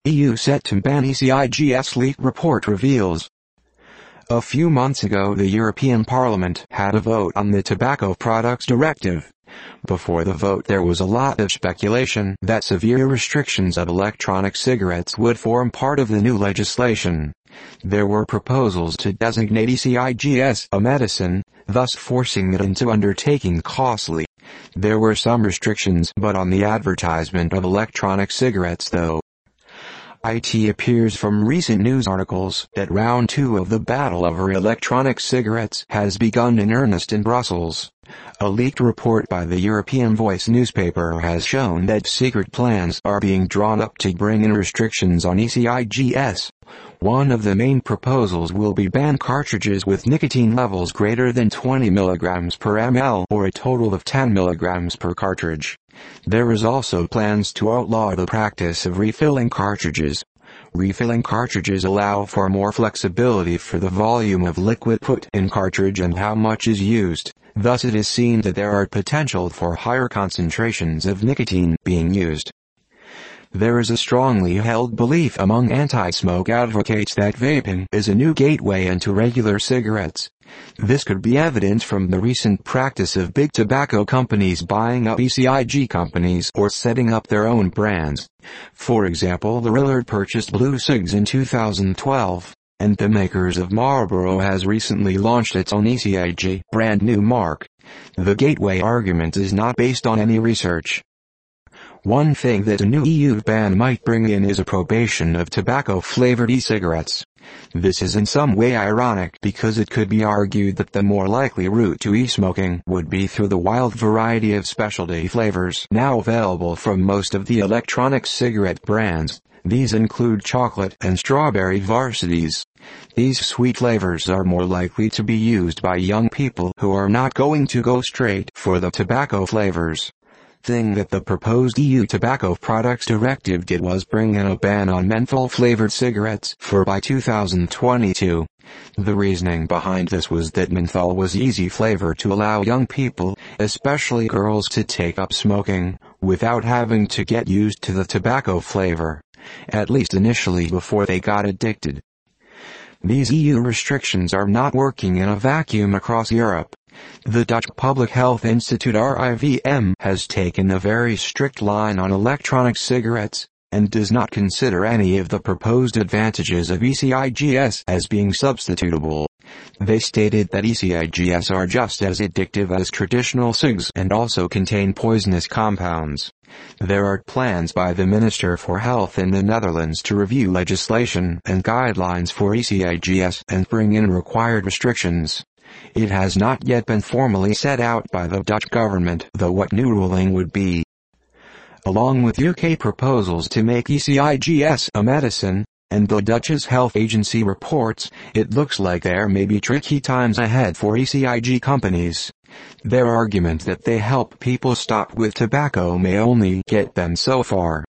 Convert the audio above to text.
EU set to ban e-cigs, leak report reveals. A few months ago the European Parliament had a vote on the Tobacco Products Directive. Before the vote there was a lot of speculation that severe restrictions of electronic cigarettes would form part of the new legislation. There were proposals to designate e-cigs a medicine, thus forcing it into undertaking costly. There were some restrictions but on the advertisement of electronic cigarettes though. It appears from recent news articles that round 2 of the battle over electronic cigarettes has begun in earnest in Brussels. A leaked report by the European Voice newspaper has shown that secret plans are being drawn up to bring in restrictions on e-cigs. One of the main proposals will be ban cartridges with nicotine levels greater than 20 mg per ml or a total of 10 mg per cartridge. There is also plans to outlaw the practice of refilling cartridges. Refilling cartridges allow for more flexibility for the volume of liquid put in cartridge and how much is used. Thus it is seen that there are potential for higher concentrations of nicotine being used. There is a strongly held belief among anti-smoke advocates that vaping is a new gateway into regular cigarettes. This could be evident from the recent practice of big tobacco companies buying up e-cig companies or setting up their own brands. For example, the Rillard purchased Blue Cigs in 2012, and the makers of Marlboro has recently launched its own e-cig brand new mark. The gateway argument is not based on any research. One thing that a new EU ban might bring in is a prohibition of tobacco-flavored e-cigarettes. This is in some way ironic because it could be argued that the more likely route to e-smoking would be through the wide variety of specialty flavors now available from most of the electronic cigarette brands. These include chocolate and strawberry varsities. These sweet flavors are more likely to be used by young people who are not going to go straight for the tobacco flavors. Thing that the proposed EU Tobacco Products Directive did was bring in a ban on menthol-flavored cigarettes by 2022. The reasoning behind this was that menthol was easy flavor to allow young people, especially girls, to take up smoking, without having to get used to the tobacco flavor, at least initially before they got addicted. These EU restrictions are not working in a vacuum across Europe. The Dutch Public Health Institute RIVM has taken a very strict line on electronic cigarettes, and does not consider any of the proposed advantages of e-cigs as being substitutable. They stated that e-cigs are just as addictive as traditional cigs and also contain poisonous compounds. There are plans by the Minister for Health in the Netherlands to review legislation and guidelines for e-cigs and bring in required restrictions. It has not yet been formally set out by the Dutch government though what new ruling would be. Along with UK proposals to make e-cigs a medicine, and the Dutch's health agency reports, it looks like there may be tricky times ahead for e-cig companies. Their argument that they help people stop with tobacco may only get them so far.